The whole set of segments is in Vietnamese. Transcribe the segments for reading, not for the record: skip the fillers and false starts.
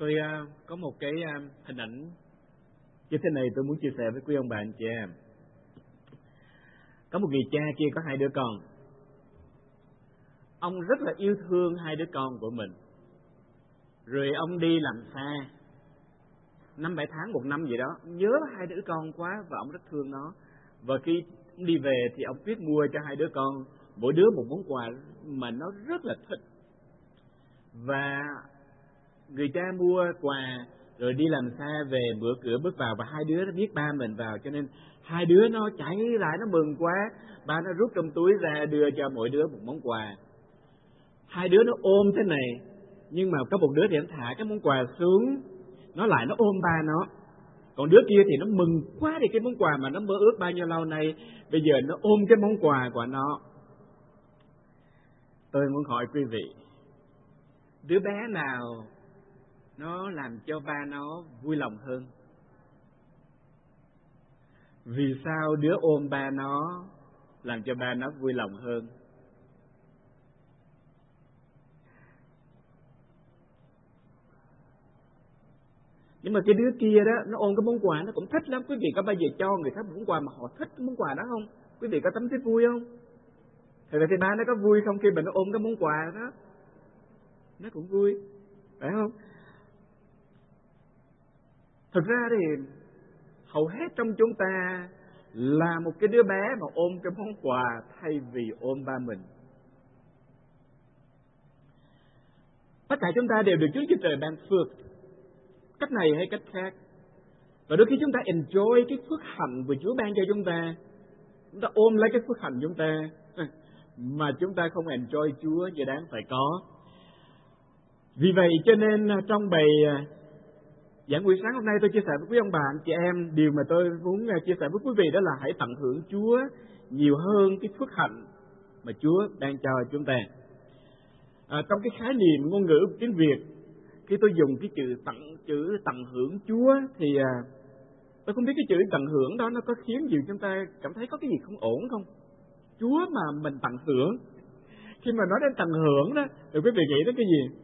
Tôi có một cái hình ảnh như thế này tôi muốn chia sẻ với quý ông bà anh chị em. Có một người cha kia có 2 đứa con. Ông rất là yêu thương 2 đứa con của mình. Rồi ông đi làm xa 5-7 tháng, 1 năm gì đó, nhớ 2 đứa con quá và ông rất thương nó. Và khi ông đi về thì ông quyết mua cho 2 đứa con mỗi đứa một món quà mà nó rất là thích. Và người cha mua quà rồi đi làm xa về, bữa cửa bước vào và 2 đứa nó biết ba mình vào, cho nên 2 đứa nó chạy lại, nó mừng quá. Ba nó rút trong túi ra đưa cho mỗi đứa một món quà. 2 đứa nó ôm thế này, nhưng mà có một đứa thì nó thả cái món quà xuống, nó lại nó ôm ba nó. Còn đứa kia thì nó mừng quá đi cái món quà mà nó mơ ước bao nhiêu lâu nay, bây giờ nó ôm cái món quà của nó. Tôi muốn hỏi quý vị, đứa bé nào nó làm cho ba nó vui lòng hơn? Vì sao đứa ôm ba nó làm cho ba nó vui lòng hơn? Nhưng mà cái đứa kia đó, nó ôm cái món quà nó cũng thích lắm. Quý vị có bao giờ cho người khác một món quà mà họ thích cái món quà đó không? Quý vị có tấm thấy vui không? Thật ra thì ba nó có vui không khi mà nó ôm cái món quà đó? Nó cũng vui, phải không? Thực ra thì hầu hết trong chúng ta là một cái đứa bé mà ôm cái món quà thay vì ôm ba mình. Tất cả chúng ta đều được Chúa Trời ban phước, cách này hay cách khác. Và đôi khi chúng ta enjoy cái phước hạnh của Chúa ban cho chúng ta ôm lấy cái phước hạnh chúng ta, mà chúng ta không enjoy Chúa như đáng phải có. Vì vậy cho nên trong bài giảng buổi sáng hôm nay tôi chia sẻ với quý ông bà anh chị em, điều mà tôi muốn chia sẻ với quý vị đó là hãy tận hưởng Chúa nhiều hơn cái phước hạnh mà Chúa đang cho chúng ta. Trong cái khái niệm ngôn ngữ tiếng Việt, khi tôi dùng cái chữ tận hưởng Chúa thì tôi không biết cái chữ tận hưởng đó nó có khiến gì chúng ta cảm thấy có cái gì không ổn không? Chúa mà mình tận hưởng, khi mà nói đến tận hưởng đó thì quý vị nghĩ đến cái gì?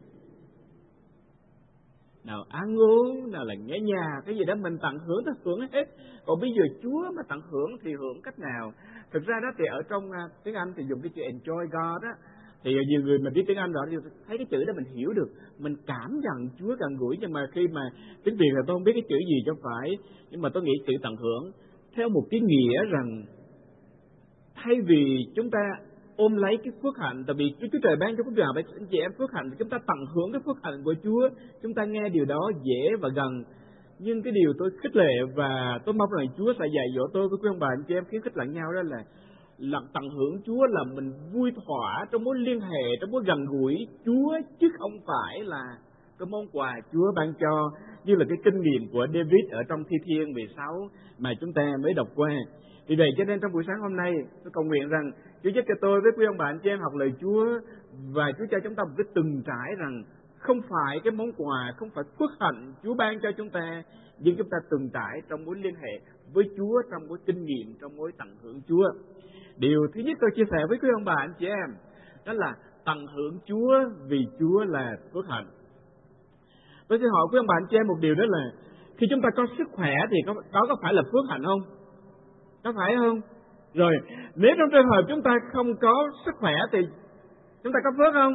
Nào ăn uống, nào là nghe nhạc, cái gì đó mình tận hưởng, ta hưởng hết. Còn bây giờ Chúa mà tận hưởng thì hưởng cách nào? Thực ra đó thì ở trong tiếng Anh thì dùng cái chữ enjoy God đó. Thì nhiều người mà biết tiếng Anh rồi thì thấy cái chữ đó mình hiểu được, mình cảm nhận Chúa gần gũi. Nhưng mà khi mà tiếng Việt là tôi không biết cái chữ gì cho phải. Nhưng mà tôi nghĩ chữ tận hưởng theo một cái nghĩa rằng thay vì chúng ta ôm lấy cái phước hạnh, tại vì Chúa Trời ban cho quý vị và anh chị em phước hạnh, chúng ta tận hưởng cái phước hạnh của Chúa, chúng ta nghe điều đó dễ và gần. Nhưng cái điều tôi khích lệ và tôi mong rằng Chúa sẽ dạy dỗ tôi với quý ông bà anh chị em khuyến khích lẫn nhau đó là tận hưởng Chúa là mình vui thỏa trong mối liên hệ, trong mối gần gũi Chúa, chứ không phải là cái món quà Chúa ban cho, như là cái kinh nghiệm của David ở trong Thi Thiên 16 mà chúng ta mới đọc qua. Vì vậy cho nên trong buổi sáng hôm nay tôi cầu nguyện rằng Chúa giúp cho tôi với quý ông bà anh chị em học lời Chúa, và Chúa cho chúng ta một cái từng trải rằng không phải cái món quà, không phải phước hạnh Chúa ban cho chúng ta, nhưng chúng ta từng trải trong mối liên hệ với Chúa, trong mối kinh nghiệm, trong mối tận hưởng Chúa. Điều thứ nhất tôi chia sẻ với quý ông bà anh chị em đó là tận hưởng Chúa vì Chúa là phước hạnh. Tôi xin hỏi quý ông bà anh chị em một điều, đó là khi chúng ta có sức khỏe thì đó có phải là phước hạnh không? Có phải không? Rồi, nếu trong trường hợp chúng ta không có sức khỏe thì chúng ta có phước không?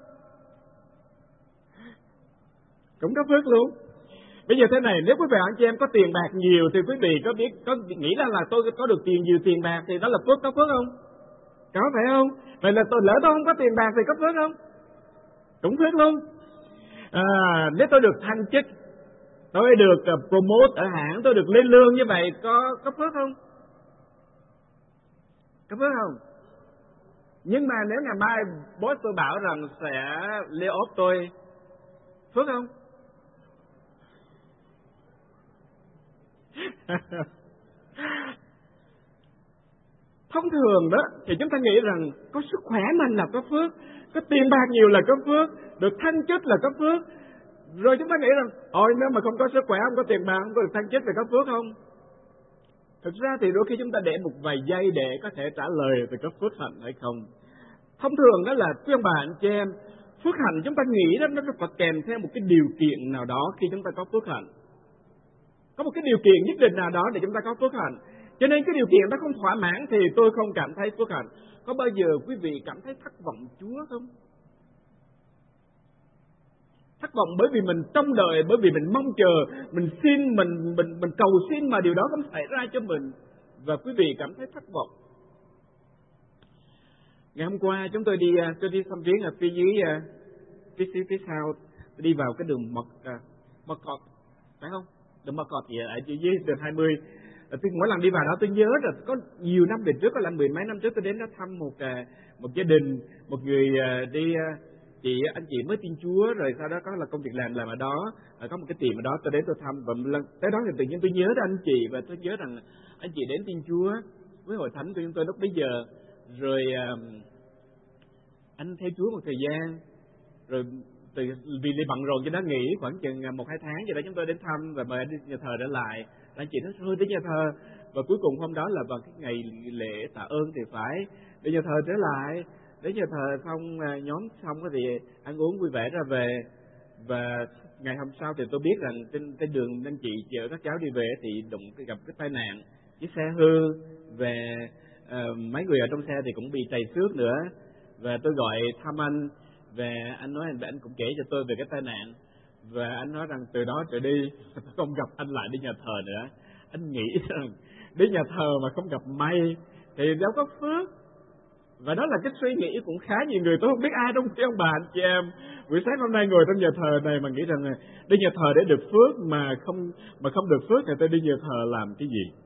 Cũng có phước luôn. Bây giờ thế này, nếu quý vị anh chị em có tiền bạc nhiều thì quý vị có nghĩ là tôi có được nhiều tiền bạc thì đó là phước, có phước không? Có, phải không? Vậy là lỡ tôi không có tiền bạc thì có phước không? Cũng phước luôn. Nếu tôi được thăng chức, tôi được promote ở hãng, tôi được lên lương như vậy, có phước không? Có phước không? Nhưng mà nếu ngày mai boss tôi bảo rằng sẽ lay off tôi, phước không? Thông thường đó thì chúng ta nghĩ rằng có sức khỏe mình là có phước, có tiền bạc nhiều là có phước, được thăng chức là có phước. Rồi chúng ta nghĩ rằng nếu mà không có sức khỏe, không có tiền bạc, không có được thăng chức thì có phước không? Thực ra thì đôi khi chúng ta để một vài giây để có thể trả lời thì có phước hạnh hay không. Thông thường đó là quý ông bà anh chị em, Phước hạnh chúng ta nghĩ đó nó phải kèm theo một cái điều kiện nào đó khi chúng ta có phước hạnh. Có một cái điều kiện nhất định nào đó để chúng ta có phước hạnh. Cho nên cái điều kiện đó không thỏa mãn thì tôi không cảm thấy phước hạnh. Có bao giờ quý vị cảm thấy thất vọng Chúa không? Thất vọng bởi vì mình trông đợi, bởi vì mình mong chờ, mình xin, mình cầu xin mà điều đó không xảy ra cho mình. Và quý vị cảm thấy thất vọng. Ngày hôm qua tôi đi thăm viếng ở phía dưới, phía sau, tôi đi vào cái đường Mật Cọt, phải không? Đường Mật Cọt thì ở dưới đường 20. Tôi mỗi lần đi vào đó tôi nhớ là có nhiều năm về trước, có lần 10 mấy năm trước tôi đến đó thăm một gia đình, một người anh chị mới tin Chúa, rồi sau đó có là công việc làm ở đó, có một cái tiệm ở đó, tôi đến tôi thăm, và lần tới đó thì tự nhiên tôi nhớ đến anh chị, và tôi nhớ rằng anh chị đến tin Chúa với hội thánh của chúng tôi lúc bấy giờ, rồi anh theo Chúa một thời gian, rồi vì bận rộn cho nó nghỉ khoảng chừng 1-2 tháng vậy đó, chúng tôi đến thăm và mời anh đi nhà thờ trở lại. Anh chị nói thôi đến nhà thờ, và cuối cùng hôm đó là vào cái ngày lễ tạ ơn thì phải đến nhà thờ trở lại. Đến nhà thờ xong, nhóm xong thì ăn uống vui vẻ ra về. Và ngày hôm sau thì tôi biết rằng trên đường anh chị chở các cháu đi về thì gặp cái tai nạn, chiếc xe hư, về mấy người ở trong xe thì cũng bị trầy xước nữa. Và tôi gọi thăm anh, và anh nói anh cũng kể cho tôi về cái tai nạn, và anh nói rằng từ đó trở đi không gặp anh lại đi nhà thờ nữa. Anh nghĩ rằng đi nhà thờ mà không gặp may thì đâu có phước. Và đó là cái suy nghĩ cũng khá nhiều người, tôi không biết ai trong ông bà anh chị em buổi sáng hôm nay ngồi trong nhà thờ này mà nghĩ rằng đi nhà thờ để được phước, mà không được phước thì tôi đi nhà thờ làm cái gì.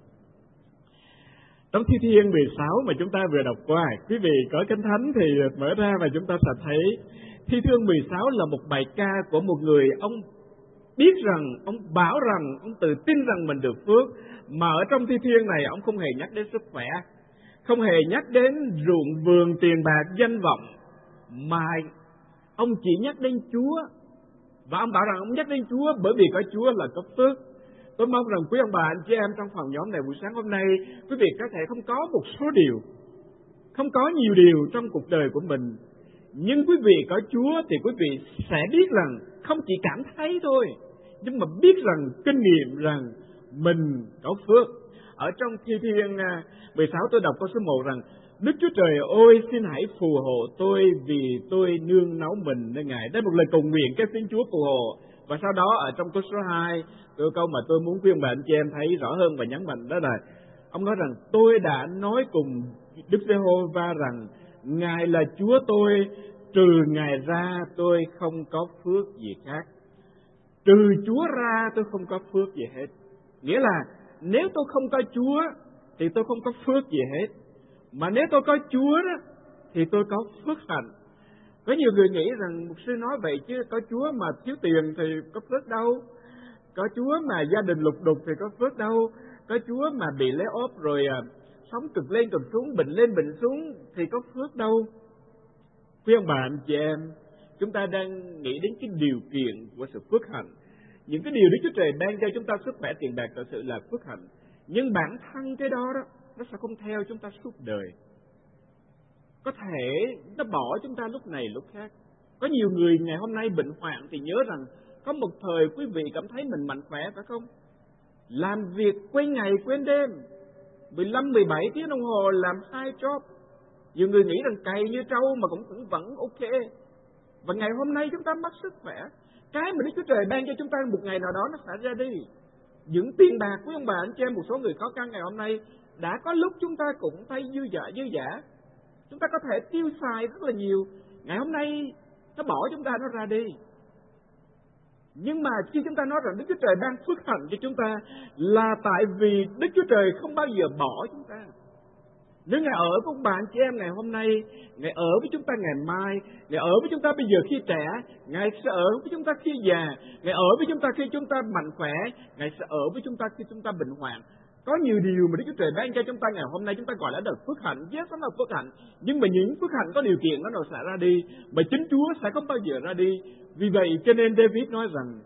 Trong Thi Thiên 16 mà chúng ta vừa đọc qua, quý vị có Kinh Thánh thì mở ra và chúng ta sẽ thấy Thi Thiên 16 là một bài ca của một người, ông biết rằng, ông bảo rằng, ông tự tin rằng mình được phước, mà ở trong Thi Thiên này ông không hề nhắc đến sức khỏe, không hề nhắc đến ruộng vườn, tiền bạc, danh vọng, mà ông chỉ nhắc đến Chúa. Và ông bảo rằng ông nhắc đến Chúa bởi vì có Chúa là có phước. Tôi mong rằng quý ông bà anh chị em trong phòng nhóm này buổi sáng hôm nay, quý vị có thể không có một số điều, không có nhiều điều trong cuộc đời của mình, nhưng quý vị có Chúa thì quý vị sẽ biết rằng không chỉ cảm thấy thôi, nhưng mà biết rằng, kinh nghiệm rằng mình có phước. Ở trong Thi Thiên 16 tôi đọc câu số 1 rằng: Đức Chúa Trời ơi, xin hãy phù hộ tôi vì tôi nương náu mình nơi Ngài. Đây là một lời cầu nguyện cái xin Chúa phù hộ. Và sau đó ở trong câu số 2, câu mà tôi muốn khuyên bạn chị em thấy rõ hơn và nhấn mạnh đó là ông nói rằng: Tôi đã nói cùng Đức Giê-hô-va rằng Ngài là Chúa tôi, trừ Ngài ra tôi không có phước gì khác. Trừ Chúa ra tôi không có phước gì hết. Nghĩa là nếu tôi không có Chúa thì tôi không có phước gì hết. Mà nếu tôi có Chúa đó thì tôi có phước hạnh. Có nhiều người nghĩ rằng mục sư nói vậy chứ có Chúa mà thiếu tiền thì có phước đâu, có Chúa mà gia đình lục đục thì có phước đâu, có Chúa mà bị lay off rồi sống cực lên cực xuống, bệnh lên bệnh xuống thì có phước đâu. Quý ông bà anh chị em, chúng ta đang nghĩ đến cái điều kiện của sự phước hạnh. Những cái điều Đức Chúa Trời ban cho chúng ta sức khỏe, tiền bạc thật sự là phước hạnh. Nhưng bản thân cái đó nó sẽ không theo chúng ta suốt đời. Có thể nó bỏ chúng ta lúc này lúc khác. Có nhiều người ngày hôm nay bệnh hoạn thì nhớ rằng có một thời quý vị cảm thấy mình mạnh khỏe, phải không? Làm việc quên ngày quên đêm, 15-17 tiếng đồng hồ làm 2 job. Nhiều người nghĩ rằng cày như trâu mà cũng vẫn ok. Và ngày hôm nay chúng ta mất sức khỏe. Cái mà Đức Chúa Trời ban cho chúng ta một ngày nào đó nó sẽ ra đi. Những tiền bạc của ông bà anh chị em, một số người khó khăn ngày hôm nay, đã có lúc chúng ta cũng thấy dư dả. Chúng ta có thể tiêu xài rất là nhiều. Ngày hôm nay nó bỏ chúng ta, nó ra đi. Nhưng mà khi chúng ta nói rằng Đức Chúa Trời ban phước hạnh cho chúng ta là tại vì Đức Chúa Trời không bao giờ bỏ chúng ta. Nếu Ngài ở với ông bà anh chị em ngày hôm nay, Ngài ở với chúng ta ngày mai, Ngài ở với chúng ta bây giờ khi trẻ, Ngài sẽ ở với chúng ta khi già, Ngài ở với chúng ta khi chúng ta mạnh khỏe, Ngài sẽ ở với chúng ta khi chúng ta bệnh hoạn. Có nhiều điều mà Đức Chúa Trời ban cho chúng ta ngày hôm nay chúng ta gọi là được phước hạnh, yes, đó là phước hạnh. Nhưng mà những phước hạnh có điều kiện nó sẽ ra đi, mà chính Chúa sẽ không bao giờ ra đi. Vì vậy cho nên David nói rằng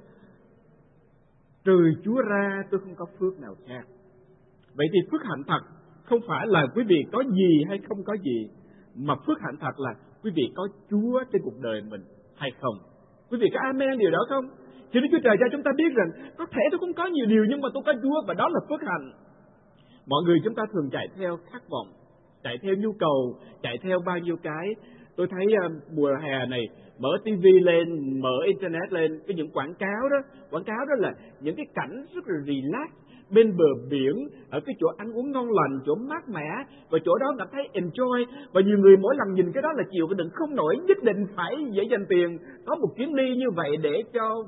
trừ Chúa ra tôi không có phước nào khác. Vậy thì phước hạnh thật không phải là quý vị có gì hay không có gì, mà phước hạnh thật là quý vị có Chúa trên cuộc đời mình. hay không? Quý vị có amen điều đó không? Chứ Đức Chúa Trời cho chúng ta biết rằng có thể tôi không có nhiều điều nhưng mà tôi có Chúa, và đó là phước hạnh. Mọi người chúng ta thường chạy theo khát vọng, chạy theo nhu cầu, chạy theo bao nhiêu cái. Tôi thấy mùa hè này mở tivi lên, mở internet lên, cái những quảng cáo đó là những cái cảnh rất là relax bên bờ biển, ở cái chỗ ăn uống ngon lành, chỗ mát mẻ, và chỗ đó cảm thấy enjoy. Và nhiều người mỗi lần nhìn cái đó là chịu cái đựng không nổi, nhất định phải dễ dành tiền có một chuyến đi như vậy để cho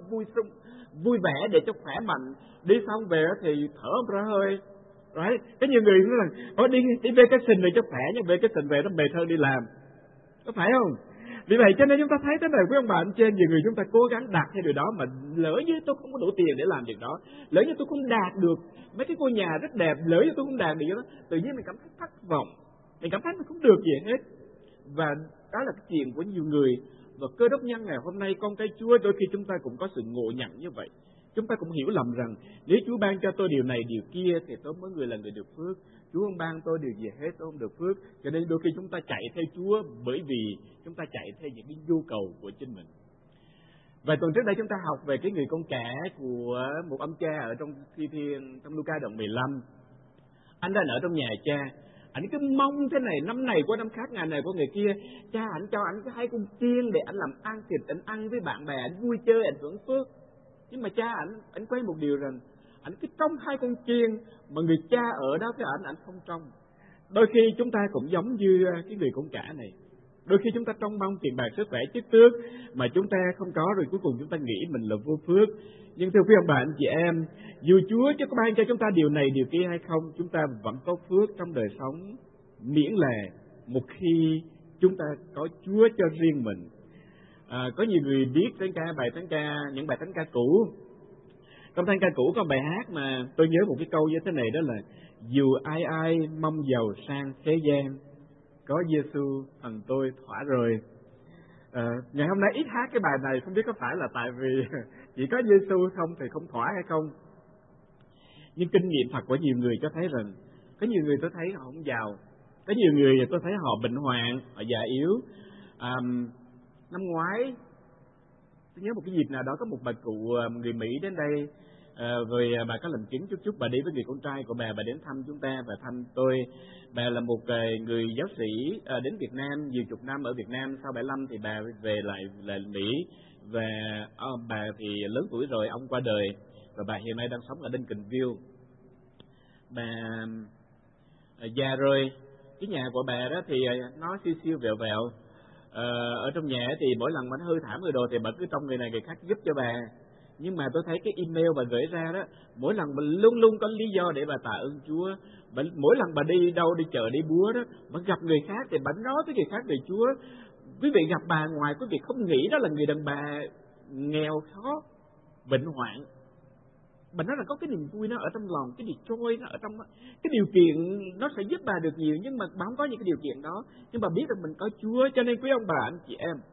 vui vẻ, để cho khỏe mạnh. Đi xong về thì thở ra hơi. Right? Cái nhiều người nói là đi vacation này cho khỏe, nhưng vacation về nó mệt hơn đi làm, có phải không? Vì vậy cho nên chúng ta thấy thế này, quý ông bà anh chị em, nhiều người chúng ta cố gắng đạt theo điều đó, mà lỡ như tôi không có đủ tiền để làm việc đó, lỡ như tôi không đạt được mấy cái ngôi nhà rất đẹp, lỡ như tôi không đạt được đó, tự nhiên mình cảm thấy thất vọng, mình cảm thấy mình không được gì hết. Và đó là cái chuyện của nhiều người. Và Cơ Đốc nhân ngày hôm nay, con cái Chúa, đôi khi chúng ta cũng có sự ngộ nhận như vậy. Chúng ta cũng hiểu lầm rằng nếu Chúa ban cho tôi điều này điều kia thì tôi mới là người được phước. Chúa không ban tôi điều gì hết, tôi không được phước. Cho nên đôi khi chúng ta chạy theo Chúa bởi vì chúng ta chạy theo những cái nhu cầu của chính mình. Vài tuần trước đây chúng ta học về cái người con trẻ của một ông cha ở trong Thi Thiên, trong Luca đoạn 15. Anh đang ở trong nhà cha, anh cứ mong thế này, năm này qua năm khác, ngày này qua ngày kia, cha anh cho anh cái 2 con chiên để anh làm ăn thịt, anh ăn với bạn bè, anh vui chơi, anh hưởng phước. Nhưng mà cha anh quay một điều rằng anh cứ trông 2 con chiên mà người cha ở đó với anh không trông. Đôi khi chúng ta cũng giống như cái người con cả này. Đôi khi chúng ta trông mong tiền bạc, sức khỏe, chức tước mà chúng ta không có, rồi cuối cùng chúng ta nghĩ mình là vô phước. Nhưng thưa quý ông bà anh chị em, dù Chúa có ban cho chúng ta điều này điều kia hay không, chúng ta vẫn có phước trong đời sống, miễn là một khi chúng ta có Chúa cho riêng mình. Có nhiều người biết bài thánh ca, những bài thánh ca cũ. Trong thánh ca cũ có bài hát mà tôi nhớ một cái câu như thế này, đó là: dù ai ai mong giàu sang thế gian, có Giêsu phần tôi thỏa rồi. Ngày hôm nay ít hát cái bài này, không biết có phải là tại vì chỉ có Giêsu không thì không thỏa hay không. Nhưng kinh nghiệm thật của nhiều người cho thấy rằng có nhiều người tôi thấy họ không giàu, có nhiều người tôi thấy họ bệnh hoạn, họ già yếu. Năm ngoái tôi nhớ một cái dịp nào đó, có một bà cụ người Mỹ đến đây, rồi bà có làm chứng chút bà đi với người con trai của bà đến thăm chúng ta và thăm tôi. Bà là một người giáo sĩ đến Việt Nam nhiều chục năm ở Việt Nam, sau 75 thì bà về lại Mỹ, và bà thì lớn tuổi rồi, ông qua đời và bà hiện nay đang sống ở Duncanville. Bà già rồi, cái nhà của bà đó thì nó siêu vẹo vẹo. Ở trong nhà thì mỗi lần mà nó hư thảm người đồ thì bà cứ trông người này người khác giúp cho bà. Nhưng mà tôi thấy cái email bà gửi ra đó, mỗi lần bà luôn luôn có lý do để bà tạ ơn Chúa. Mỗi lần bà đi đâu, đi chợ, đi búa đó, bà gặp người khác thì bà nói với người khác về Chúa. Quý vị gặp bà, ngoài quý vị không nghĩ đó là người đàn bà nghèo khó, bệnh hoạn, bà nói là có cái niềm vui nó ở trong lòng, cái joy nó ở trong đó. Cái điều kiện nó sẽ giúp bà được nhiều, nhưng mà bà không có những cái điều kiện đó, nhưng bà biết rằng mình có Chúa. Cho nên quý ông bà anh chị em,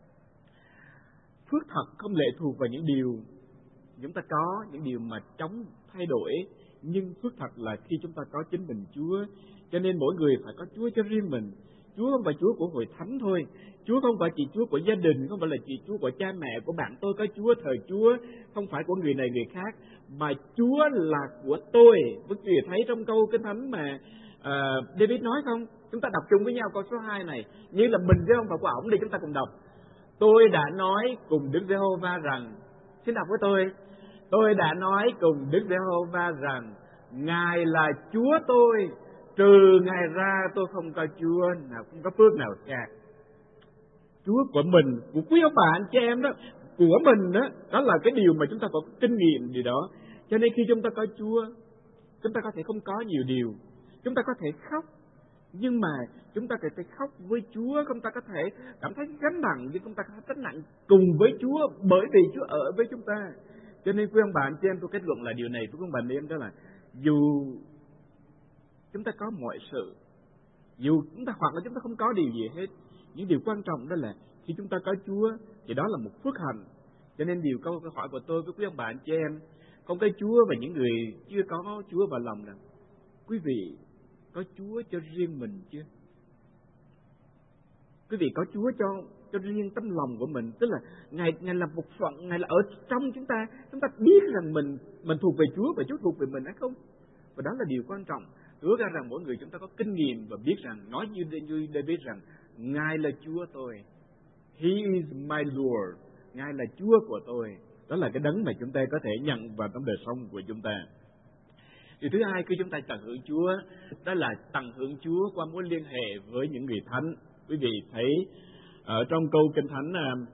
phước thật không lệ thuộc vào những điều chúng ta có, những điều mà chống thay đổi, nhưng phước thật là khi chúng ta có chính mình Chúa. Cho nên mỗi người phải có Chúa cho riêng mình. Chúa không phải Chúa của hội thánh thôi, Chúa không phải chỉ Chúa của gia đình, không phải là chỉ Chúa của cha mẹ, của bạn tôi có Chúa, thờ Chúa không phải của người này người khác, mà Chúa là của tôi. Quý vị thấy trong câu Kinh Thánh mà David nói không? Chúng ta đọc chung với nhau câu số 2 này, như là mình chứ không phải của ổng, đi chúng ta cùng đọc. Tôi đã nói cùng Đức Giê-hô-va rằng, xin đọc với tôi đã nói cùng Đức Giê-hô-va rằng, Ngài là Chúa tôi, trừ Ngài ra tôi không có Chúa nào, không có phước nào khác. Chúa của mình, của quý ông bà anh chị em đó, của mình đó, đó là cái điều mà chúng ta có kinh nghiệm gì đó. Cho nên khi chúng ta có Chúa, chúng ta có thể không có nhiều điều, chúng ta có thể khóc, nhưng mà chúng ta có thể khóc với Chúa, chúng ta có thể cảm thấy gánh nặng, nhưng chúng ta có thể gánh nặng cùng với Chúa, bởi vì Chúa ở với chúng ta. Cho nên quý ông bà anh chị em, tôi kết luận là điều này, quý ông bà anh chị em, đó là dù chúng ta có mọi sự, dù chúng ta hoặc là chúng ta không có điều gì hết, những điều quan trọng đó là khi chúng ta có Chúa thì đó là một phước hạnh. Cho nên câu hỏi của tôi với quý ông bà anh chị em, con cái Chúa và những người chưa có Chúa vào lòng, rằng quý vị có Chúa cho riêng mình chưa? Quý vị có Chúa cho cho riêng tấm lòng của mình. Tức là Ngài là một phận, Ngài là ở trong chúng ta biết rằng mình thuộc về Chúa và Chúa thuộc về mình hay không. Và đó là điều quan trọng. Ước ra rằng mỗi người chúng ta có kinh nghiệm và biết rằng, nói như David rằng, Ngài là Chúa tôi. He is my Lord. Ngài là Chúa của tôi. Đó là cái đấng mà chúng ta có thể nhận vào trong đời sống của chúng ta. Điều thứ hai, khi chúng ta tận hưởng Chúa, đó là tận hưởng Chúa qua mối liên hệ với những người thánh. Quý vị thấy ở trong câu Kinh Thánh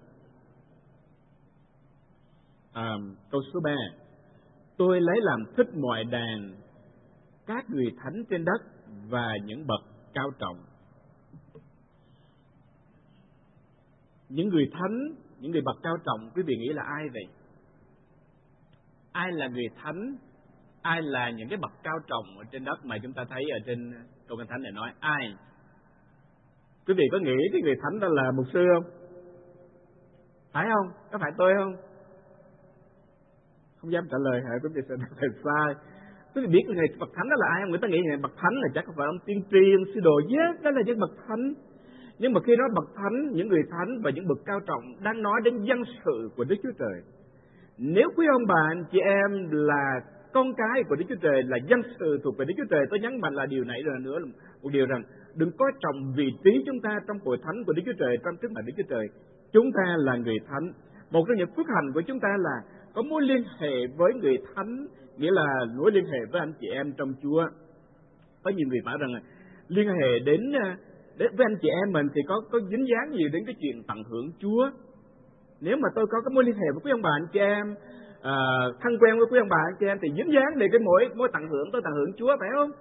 câu số 3, tôi lấy làm thích mọi đàn các người thánh trên đất và những bậc cao trọng. Những người thánh, những người bậc cao trọng, quý vị nghĩ là ai vậy? Ai là người thánh? Ai là những cái bậc cao trọng ở trên đất mà chúng ta thấy ở trên câu Kinh Thánh này nói? Ai? Quý vị có nghĩ cái người thánh đó là mục sư không? Phải không? Có phải tôi không? Không dám trả lời hả? Quý vị sẽ nói thật sai. Quý vị biết người bậc thánh đó là ai không? Người ta nghĩ người bậc thánh là chắc không phải ông tiên tri, ông sư đồ. Yes, đó là những bậc thánh. Nhưng mà khi nói bậc thánh, những người thánh và những bậc cao trọng đang nói đến dân sự của Đức Chúa Trời. Nếu quý ông bà anh chị em là con cái của Đức Chúa Trời, là dân sự thuộc về Đức Chúa Trời, tôi nhấn mạnh là điều này rồi nữa, một điều rằng đừng coi trọng vị trí chúng ta trong hội thánh của Đức Chúa Trời, trong trước mặt Đức Chúa Trời. Chúng ta là người thánh. Một trong những phước hạnh của chúng ta là có mối liên hệ với người thánh, nghĩa là mối liên hệ với anh chị em trong Chúa. Có nhiều người bảo rằng liên hệ đến với anh chị em mình thì có dính dáng gì đến cái chuyện tận hưởng Chúa. Nếu mà tôi có cái mối liên hệ với quý ông bà anh chị em, thân quen với quý ông bà anh chị em, thì dính dáng để cái mối tận hưởng, tôi tận hưởng Chúa, phải không?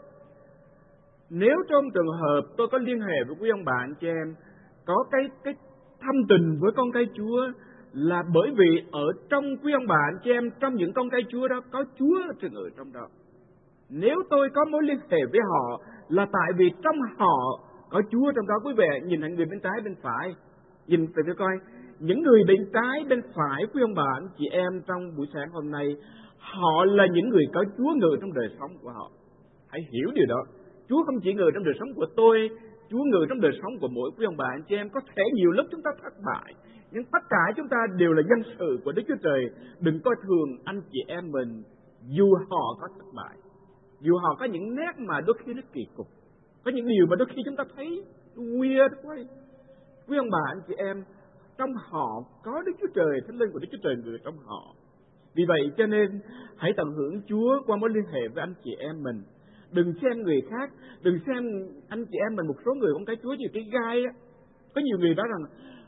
Nếu trong trường hợp tôi có liên hệ với quý ông bà anh chị em, có cái thâm tình với con cái Chúa, là bởi vì ở trong quý ông bà anh chị em, trong những con cái Chúa đó có Chúa thường ở trong đó. Nếu tôi có mối liên hệ với họ là tại vì trong họ có Chúa trong đó. Quý vị nhìn người bên trái bên phải, nhìn về coi những người bên trái bên phải quý ông bà anh chị em trong buổi sáng hôm nay, họ là những người có Chúa ngự trong đời sống của họ. Hãy hiểu điều đó. Chúa không chỉ ngự trong đời sống của tôi, Chúa ngự trong đời sống của mỗi quý ông bà anh chị em. Có thể nhiều lúc chúng ta thất bại, nhưng tất cả chúng ta đều là dân sự của Đức Chúa Trời. Đừng coi thường anh chị em mình dù họ có thất bại, dù họ có những nét mà đôi khi nó kỳ cục, có những điều mà đôi khi chúng ta thấy weird quá. Quý ông bà anh chị em, trong họ có Đức Chúa Trời, Thánh Linh của Đức Chúa Trời ngự trong họ. Vì vậy cho nên hãy tận hưởng Chúa qua mối liên hệ với anh chị em mình. Đừng xem người khác, đừng xem anh chị em mình, một số người con cái Chúa như cái gai á. Có nhiều người nói rằng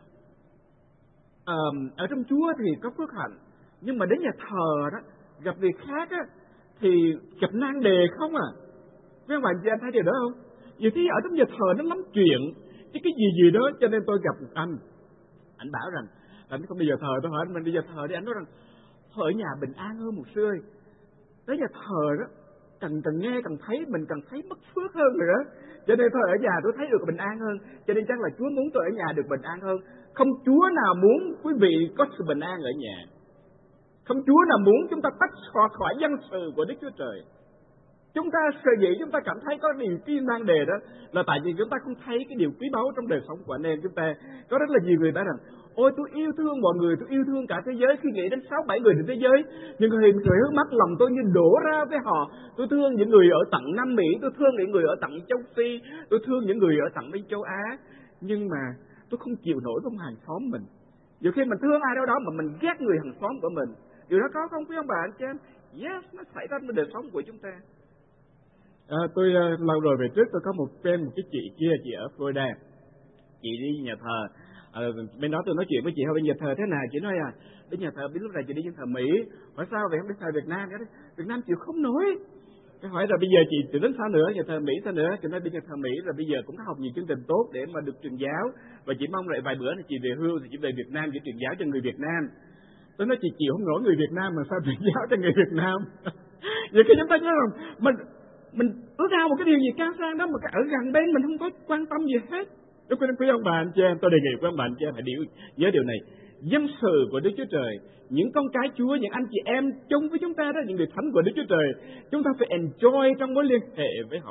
ở trong Chúa thì có phước hạnh, nhưng mà đến nhà thờ đó gặp người khác á thì gặp nan đề không à. Quý ông bà anh chị em thấy điều đó không? Nhiều khi ở trong nhà thờ nó lắm chuyện, chứ cái gì đó. Cho nên tôi gặp một anh bảo rằng anh không đi giờ thờ. Tôi hỏi anh, mình đi giờ thờ đi. Anh nói rằng thôi ở nhà bình an hơn một xưa. Tới nhà thờ đó cần nghe, cần thấy, mình cần thấy mất phước hơn rồi đó. Cho nên thôi ở nhà tôi thấy được bình an hơn. Cho nên chắc là Chúa muốn tôi ở nhà được bình an hơn. Không Chúa nào muốn quý vị có sự bình an ở nhà. Không Chúa nào muốn chúng ta tách khỏi dân sự của Đức Chúa Trời. Chúng ta sở dĩ chúng ta cảm thấy có điều cái nan đề đó là tại vì chúng ta không thấy cái điều quý báu trong đời sống của anh em chúng ta. Có rất là nhiều người nói rằng ôi tôi yêu thương mọi người, tôi yêu thương cả thế giới. Khi nghĩ đến 6-7 người trên thế giới, những người hướng mắt lòng tôi như đổ ra với họ. Tôi thương những người ở tận Nam Mỹ, tôi thương những người ở tận châu Phi, tôi thương những người ở tận bên châu Á. Nhưng mà tôi không chịu nổi với hàng xóm mình. Nhiều khi mình thương ai đó mà mình ghét người hàng xóm của mình. Điều đó có không quý ông bà anh chị em? Yes, nó xảy ra trong đời sống của chúng ta. Tôi lâu rồi về trước tôi có một cái chị kia, chị ở Florida. Chị đi nhà thờ, bên đó tôi nói chuyện với chị, bên nhà thờ thế nào? Chị nói đến nhà thờ, biết lúc này chị đi nhà thờ Mỹ. Hỏi sao vậy, không đi thờ Việt Nam? Việt Nam chịu không nổi. Cái hỏi là bây giờ chị đến sao nữa, nhà thờ Mỹ sao nữa? Chị nói đi nhà thờ Mỹ rồi bây giờ cũng có học nhiều chương trình tốt để mà được truyền giáo. Và chị mong lại vài bữa thì chị về hưu thì chị về Việt Nam để truyền giáo cho người Việt Nam. Tôi nói chị chịu không nổi người Việt Nam mà sao truyền giáo cho người Việt Nam? Vậy khi chúng ta nhớ rằng mình ước ao một cái điều gì cao sang đó mà cái ở gần bên mình không có quan tâm gì hết. Đức quý ông bà anh chị em, tôi đề nghị quý ông bà anh chị em hãy nhớ điều này. Dân sự của Đức Chúa Trời, những con cái Chúa, những anh chị em chung với chúng ta đó, những người thánh của Đức Chúa Trời, chúng ta phải enjoy trong mối liên hệ với họ.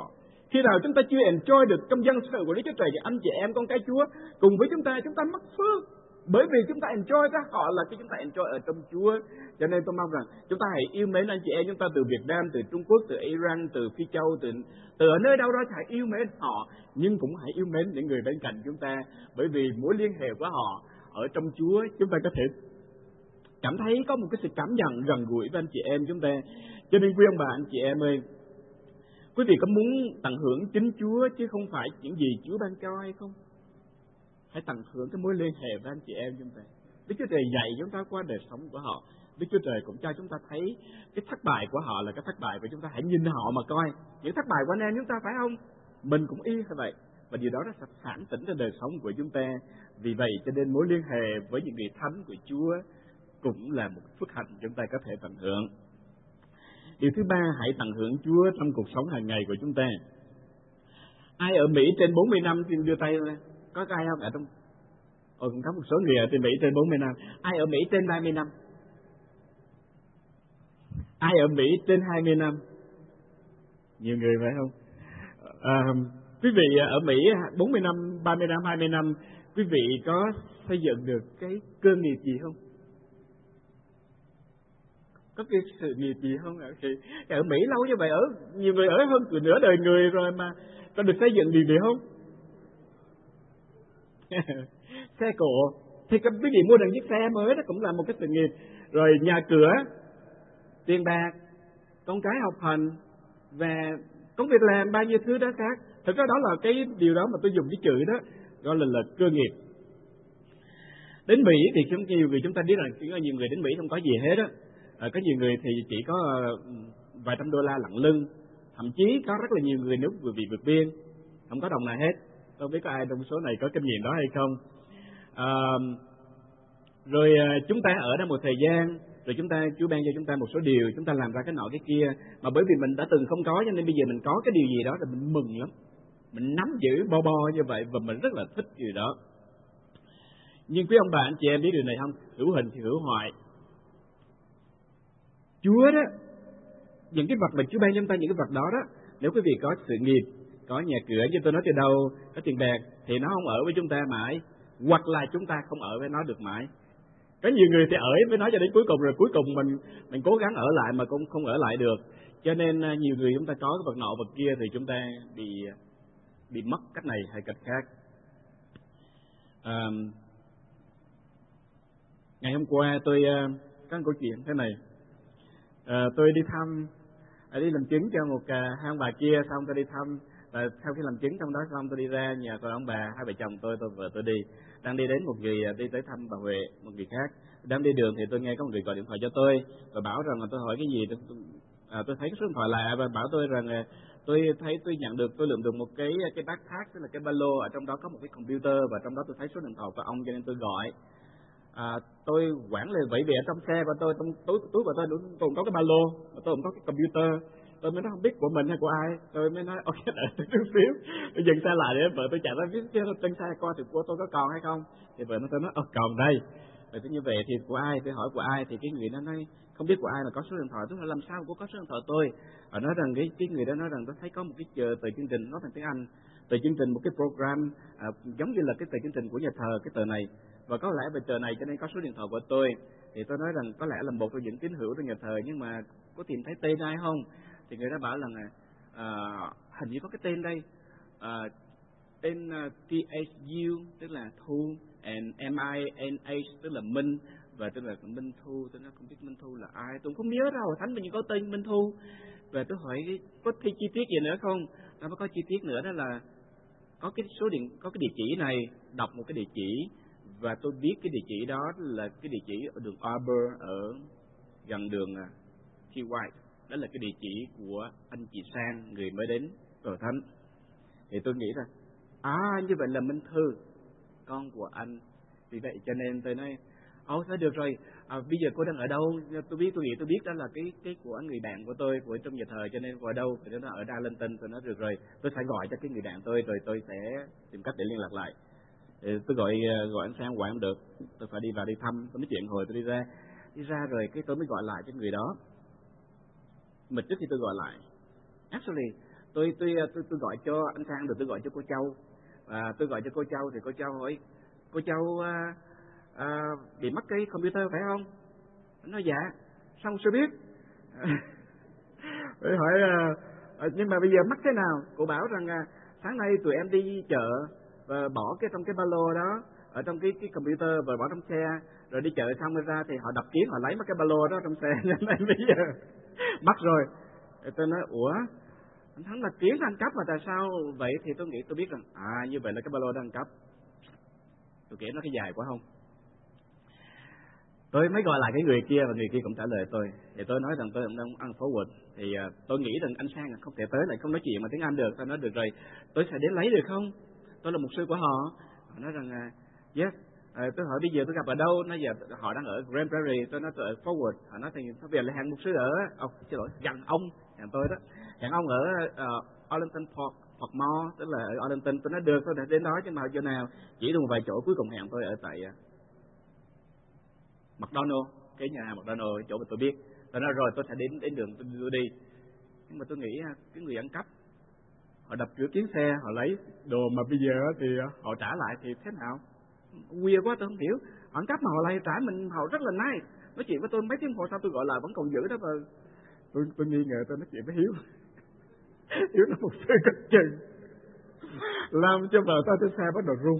Khi nào chúng ta chưa enjoy được trong dân sự của Đức Chúa Trời thì anh chị em con cái Chúa cùng với chúng ta mất phước. Bởi vì chúng ta enjoy ra họ là khi chúng ta enjoy ở trong Chúa. Cho nên tôi mong rằng chúng ta hãy yêu mến anh chị em chúng ta từ Việt Nam, từ Trung Quốc, từ Iran, từ Phi Châu, từ ở nơi đâu đó, hãy yêu mến họ, nhưng cũng hãy yêu mến những người bên cạnh chúng ta. Bởi vì mối liên hệ của họ ở trong Chúa, chúng ta có thể cảm thấy có một cái sự cảm nhận gần gũi với anh chị em chúng ta. Cho nên quý ông bà anh chị em ơi, quý vị có muốn tận hưởng chính Chúa chứ không phải những gì Chúa ban cho hay không? Hãy tận hưởng cái mối liên hệ với anh chị em chúng ta. Đức Chúa Trời dạy chúng ta qua đời sống của họ. Đức Chúa Trời cũng cho chúng ta thấy cái thất bại của họ là cái thất bại của chúng ta. Hãy nhìn họ mà coi những thất bại của anh em chúng ta, phải không? Mình cũng y như vậy. Và điều đó nó sẽ phản tỉnh trên đời sống của chúng ta. Vì vậy cho nên mối liên hệ với những vị thánh của Chúa cũng là một phước hạnh chúng ta có thể tận hưởng. Điều thứ ba, hãy tận hưởng Chúa trong cuộc sống hàng ngày của chúng ta. Ai ở Mỹ trên 40 năm thì đưa tay lên. Có ai không? Ở trong cũng có một số người ở trên Mỹ trên 40 năm. Ai ở Mỹ trên 30 năm? Ai ở Mỹ trên 20 năm? Nhiều người phải không? Quý vị ở Mỹ 40 năm, 30 năm, 20 năm, quý vị có xây dựng được cái cơ nghiệp gì không? Có cái sự nghiệp gì không? Ở Mỹ lâu như vậy, nhiều người ở hơn nửa đời người rồi mà có được xây dựng gì không? Xe cộ thì quý vị mua được chiếc xe mới đó cũng là một cái sự nghiệp. Rồi nhà cửa, tiền bạc, con cái học hành và công việc làm, bao nhiêu thứ đó khác. Thực ra đó là cái điều đó mà tôi dùng cái chữ đó gọi là cơ nghiệp. Đến Mỹ thì nhiều người chúng ta biết rằng có nhiều người đến Mỹ không có gì hết á. Có nhiều người thì chỉ có vài trăm đô la lận lưng, thậm chí có rất là nhiều người nước vừa bị vượt biên không có đồng nào hết. Tôi không biết có ai trong số này có kinh nghiệm đó hay không. Rồi chúng ta ở đó một thời gian, rồi Chúa ban cho chúng ta một số điều, chúng ta làm ra cái nọ cái kia, mà bởi vì mình đã từng không có cho nên bây giờ mình có cái điều gì đó rồi mình mừng lắm, mình nắm giữ bo như vậy và mình rất là thích điều đó. Nhưng quý ông bà anh chị em biết điều này không? Hữu hình thì hữu hoại. Chúa đó, những cái vật mà Chúa ban cho chúng ta, những cái vật đó đó, nếu quý vị có sự nghiệp, có nhà cửa như tôi nói từ đầu, có tiền bạc thì nó không ở với chúng ta mãi, hoặc là chúng ta không ở với nó được mãi. Có nhiều người thì ở với nó cho đến cuối cùng, rồi cuối cùng mình cố gắng ở lại mà cũng không ở lại được. Cho nên nhiều người chúng ta có cái vật nọ vật kia thì chúng ta bị mất cách này hay cách khác. Ngày hôm qua tôi có một câu chuyện thế này. Tôi đi thăm, đi làm chứng cho một hai ông bà kia, xong tôi đi thăm, và sau khi làm chứng trong đó xong tôi đi ra nhà của ông bà, hai vợ chồng tôi vợ tôi đi, đang đi đến một người đi tới thăm bà Huệ, một người khác. Đang đi đường thì tôi nghe có một người gọi điện thoại cho tôi và bảo rằng là tôi hỏi cái gì, tôi thấy cái số điện thoại lạ và bảo tôi rằng tôi thấy tôi lượm được một cái backpack, tức là cái ba lô, ở trong đó có một cái computer và trong đó tôi thấy số điện thoại của ông cho nên tôi gọi. Tôi quản liền vậy vì ở trong xe và tôi trong túi của tôi cũng có cái ba lô, tôi cũng có cái computer. Tôi mới nói không biết của mình hay của ai, tôi mới nói ok đợi tôi chút xíu, tôi dừng xe lại để vợ tôi chạy ra viết trên xe coi thì của tôi có còn hay không. Thì vợ tôi nói còn đây. Rồi như vậy thì của ai, tôi hỏi của ai thì cái người nó nói không biết của ai mà có số điện thoại. Tôi hỏi làm sao có số điện thoại tôi. Họ nói rằng cái người đó nói rằng tôi thấy có một cái tờ chương trình, nói bằng tiếng Anh, tờ chương trình một cái program giống như là cái tờ chương trình của nhà thờ, cái tờ này, và có lẽ về tờ này cho nên có số điện thoại của tôi. Thì tôi nói rằng có lẽ là một trong những tín hữu trong nhà thờ, nhưng mà có tìm thấy tên ai không? Thì người ta bảo là hình như có cái tên đây, tên THU tức là Thu, and MINH tức là Minh, và tức là Minh Thu. Tôi nói không biết Minh Thu là ai, tôi không nhớ đâu, thánh mình có tên Minh Thu. Và tôi hỏi có chi tiết gì nữa không? Nó có chi tiết nữa, đó là có cái số điện, có cái địa chỉ này, đọc một cái địa chỉ và tôi biết cái địa chỉ đó là cái địa chỉ ở đường Arbor ở gần đường T. White. Đó là cái địa chỉ của anh chị Sang, người mới đến Cầu Thánh. Thì tôi nghĩ là như vậy là Minh Thư, con của anh. Vì vậy cho nên tôi nói thôi được rồi, bây giờ cô đang ở đâu? Tôi biết đó là cái của người bạn của tôi, của trong nhà thờ, cho nên ở đâu? Thì nó ở Darlington. Tôi nói được rồi, tôi phải gọi cho cái người bạn tôi, rồi tôi sẽ tìm cách để liên lạc lại. Thì tôi gọi anh Sang hoài không được, tôi phải đi vào đi thăm, tôi nói chuyện hồi tôi đi ra rồi cái tôi mới gọi lại cho người đó. Mà trước khi tôi gọi lại, actually tôi gọi cho anh Sang rồi tôi gọi cho cô Châu. Và tôi gọi cho cô Châu thì cô Châu hỏi, cô Châu bị mất cái computer phải không? Nó nói dạ. Xong sao biết? Tôi hỏi nhưng mà bây giờ mất thế nào? Cô bảo rằng sáng nay tụi em đi chợ và bỏ cái trong cái ba lô đó ở trong cái computer và bỏ trong xe, rồi đi chợ xong rồi ra thì họ đập kiến, họ lấy mất cái ba lô đó trong xe. Nên bây giờ mất rồi. Tôi nói ủa, anh Thắng là kiến ăn cắp mà tại sao vậy? Thì tôi nghĩ tôi biết rằng như vậy là cái ba lô đang ăn cắp. Tôi kể nó cái dài quá không? Tôi mới gọi lại cái người kia và người kia cũng trả lời tôi. Thì tôi nói rằng tôi cũng đang ăn forward. Thì tôi nghĩ rằng anh Sang không thể tới lại không nói chuyện mà tiếng Anh được. Tôi nói được rồi, tôi sẽ đến lấy được không? Tôi là mục sư của họ. Họ nói rằng yes. Tôi hỏi bây giờ tôi gặp ở đâu? Nói giờ họ đang ở Grand Prairie. Tôi nói tôi ở forward. Họ nói thì bây giờ là hẹn mục sư ở xin lỗi, gần ông, hẹn tôi đó. Hẹn ông ở Arlington Park Mall, tức là ở Arlington. Tôi nói được, tôi đã đến đó chứ mà giờ nào. Chỉ được một vài chỗ, cuối cùng hẹn tôi ở tại McDonald, cái nhà hàng McDonald, chỗ mà tôi biết. Tôi nói rồi tôi sẽ đến đường tôi đi. Nhưng mà tôi nghĩ cái người ăn cắp, họ đập cửa kính xe, họ lấy đồ mà bây giờ thì họ trả lại thì thế nào? Weird quá, tôi không hiểu. Họ ăn cắp mà họ lại trả mình, họ rất là nice. Nói chuyện với tôi mấy tiếng hồi sau tôi gọi lại vẫn còn giữ đó, và tôi nghi ngờ. Tôi nói chuyện với Hiếu. Hiếu là một sư cực chừng, làm cho vợ tôi trên xe bắt đầu run.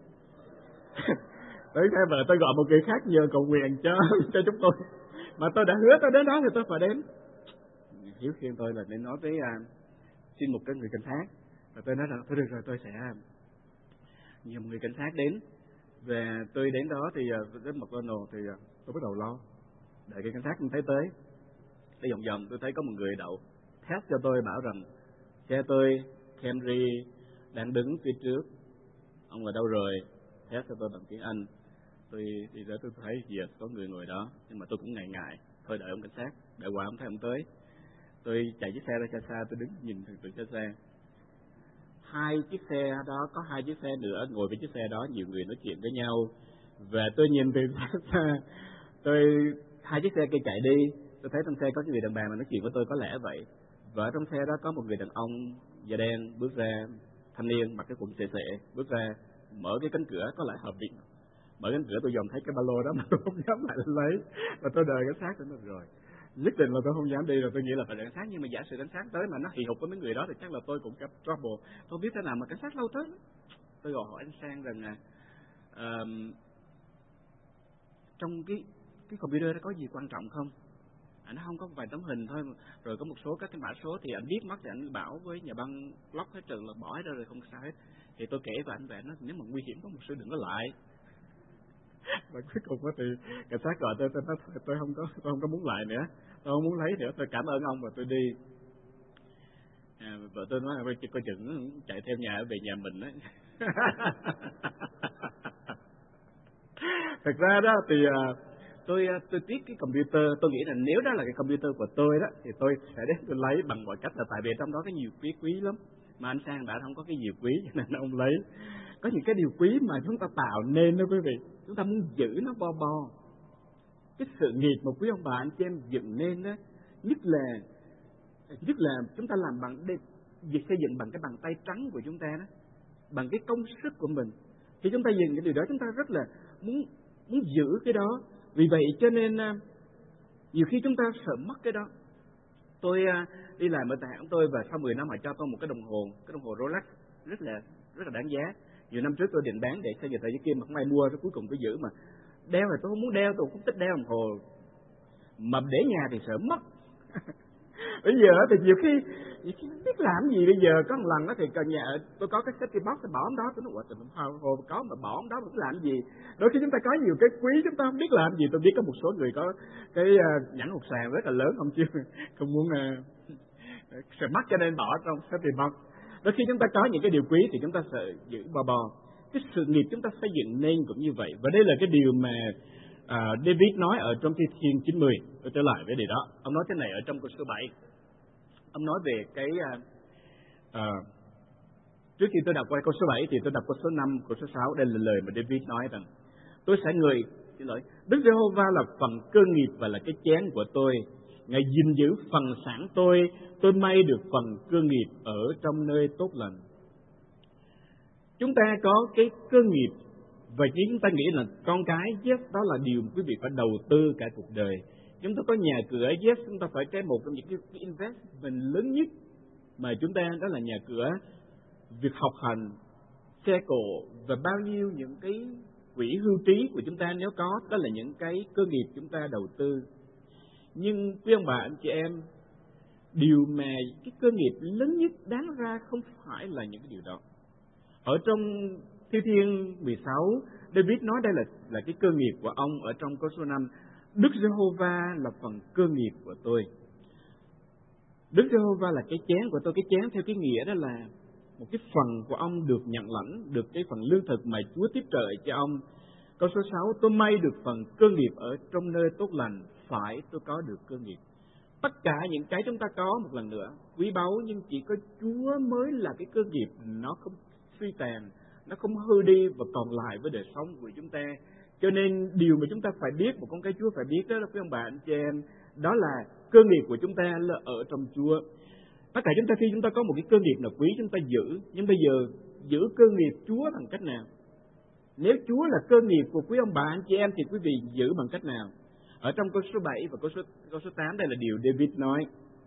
Tới xe vợ tôi gọi một người khác nhờ cầu nguyện cho chúng tôi, mà tôi đã hứa tôi đến đó thì tôi phải đến. Hiếu khuyên tôi là nên nói với xin một cái người cảnh sát, và tôi nói rằng thôi được rồi, tôi sẽ nhờ một người cảnh sát đến. Và tôi đến đó thì đến McDonald thì tôi bắt đầu lo, đợi cái cảnh sát không thấy tới. Đi vòng vòng tôi thấy có một người đậu test cho tôi, bảo rằng xe tôi Camry đang đứng phía trước, ông là đâu rồi? Test cho tôi bằng tiếng Anh. Tôi đi tới tôi thấy giờ có người ngồi đó, nhưng mà tôi cũng ngại, thôi đợi ông cảnh sát, đợi hoài không thấy ông tới. Tôi chạy chiếc xe ra xa, tôi đứng nhìn từ trên xe. Hai chiếc xe đó, có hai chiếc xe nữa ngồi với chiếc xe đó, nhiều người nói chuyện với nhau. Và tôi nhìn từ xa, hai chiếc xe kia chạy đi, tôi thấy trong xe có cái người đàn bà mà nói chuyện với tôi, có lẽ vậy. Và ở trong xe đó có một người đàn ông da đen bước ra, thanh niên mặc cái quần xệ bước ra, mở cái cánh cửa, có lẽ hợp định. Mở cánh cửa tôi dòm thấy cái ba lô đó mà tôi không dám lại lấy, và tôi đợi cảnh sát. Tôi nói rồi, nhất định là tôi không dám đi rồi. Tôi nghĩ là phải đợi cảnh sát, nhưng mà giả sử cảnh sát tới mà nó hì hục với mấy người đó thì chắc là tôi cũng gặp trouble. Tôi biết thế nào mà cảnh sát lâu tới. Tôi gọi hỏi anh Sang rằng trong cái computer đó có gì quan trọng không? Anh nó không có vài tấm hình thôi, rồi có một số các cái mã số thì anh biết mất, thì anh bảo với nhà băng lock hết trường là bỏ hết ra rồi, không sao hết. Thì tôi kể và anh vẽ nó, nếu mà nguy hiểm có một sự đừng có lại. Và cuối cùng thì cảnh sát gọi tôi nói tôi không có muốn lại nữa, tôi không muốn lấy nữa, tôi cảm ơn ông và tôi đi. Vợ tôi nói là coi chừng chạy theo nhà về nhà mình đấy. Thật ra đó thì tôi tiếc cái computer. Tôi nghĩ là nếu đó là cái computer của tôi đó thì tôi sẽ đến tôi lấy bằng mọi cách, là tại vì trong đó có nhiều quý lắm, mà anh Sang đã không có cái nhiều quý cho nên ông lấy. Có những cái điều quý mà chúng ta tạo nên đó quý vị, chúng ta muốn giữ nó bo. Cái sự nghiệp mà quý ông bà anh chị em dựng nên đó, nhất là chúng ta làm bằng việc xây dựng bằng cái bàn tay trắng của chúng ta đó, bằng cái công sức của mình. Khi chúng ta dừng cái điều đó, chúng ta rất là muốn giữ cái đó. Vì vậy cho nên nhiều khi chúng ta sợ mất cái đó. Tôi đi làm ở tại hãng tôi, và sau 10 năm họ cho tôi một cái đồng hồ Rolex rất là đáng giá. Nhiều năm trước tôi định bán để xây dựng thời gian kia mà không ai mua, rồi cuối cùng tôi giữ. Mà đeo thì tôi không muốn đeo, tôi cũng thích đeo đồng hồ, mà để nhà thì sợ mất. Bây giờ thì nhiều khi không biết làm gì. Bây giờ có một lần đó thì cần nhà tôi có cái safety box, tôi bỏ đó, tôi nói tôi hồ có mà bỏ đó cũng làm gì. Đôi khi chúng ta có nhiều cái quý chúng ta không biết làm gì. Tôi biết có một số người có cái nhẫn hột sàn rất là lớn, không muốn sợ mất cho nên bỏ trong safety box. Đôi khi chúng ta có những cái điều quý thì chúng ta sợ giữ bò. Cái sự nghiệp chúng ta xây dựng nên cũng như vậy. Và đây là cái điều mà David nói ở trong Thi Thiên 90. Tôi trở lại với điều đó. Ông nói thế này ở trong câu số 7. Ông nói về cái trước khi tôi đọc qua câu số 7 thì tôi đọc câu số 5, câu số 6. Đây là lời mà David nói rằng tôi sẽ Đức Giê-hô-va là phần cơ nghiệp và là cái chén của tôi. Ngài gìn giữ phần sản tôi may được phần cơ nghiệp ở trong nơi tốt lành. Chúng ta có cái cơ nghiệp và chúng ta nghĩ là con cái, yes, đó là điều quý vị phải đầu tư cả cuộc đời. Chúng ta có nhà cửa, yes, chúng ta phải cái một trong những cái investment lớn nhất mà chúng ta, đó là nhà cửa, việc học hành, xe cộ và bao nhiêu những cái quỹ hưu trí của chúng ta nếu có, đó là những cái cơ nghiệp chúng ta đầu tư. Nhưng quý ông bà anh chị em, điều mà cái cơ nghiệp lớn nhất đáng ra không phải là những cái điều đó. Ở trong Thi Thiên 16, David nói đây là cái cơ nghiệp của ông. Ở trong câu số 5, Đức Giê-hô-va là phần cơ nghiệp của tôi. Đức Giê-hô-va là cái chén của tôi. Cái chén theo cái nghĩa đó là một cái phần của ông được nhận lãnh, được cái phần lương thực mà Chúa tiếp trợ cho ông. Câu số 6, tôi may được phần cơ nghiệp ở trong nơi tốt lành, phải tôi có được cơ nghiệp. Tất cả những cái chúng ta có, một lần nữa, quý báu, nhưng chỉ có Chúa mới là cái cơ nghiệp, nó không suy tàn, nó không hư đi và còn lại với đời sống của chúng ta. Cho nên điều mà chúng ta phải biết, một con cái Chúa phải biết đó là quý ông bà anh chị em, đó là cơ nghiệp của chúng ta là ở trong Chúa. Tất cả chúng ta khi chúng ta có một cái cơ nghiệp nào quý chúng ta giữ, nhưng bây giờ giữ cơ nghiệp Chúa bằng cách nào? Nếu Chúa là cơ nghiệp của quý ông bà anh chị em thì quý vị giữ bằng cách nào? Ở trong câu số 7 và câu số 8 đây là điều David nói.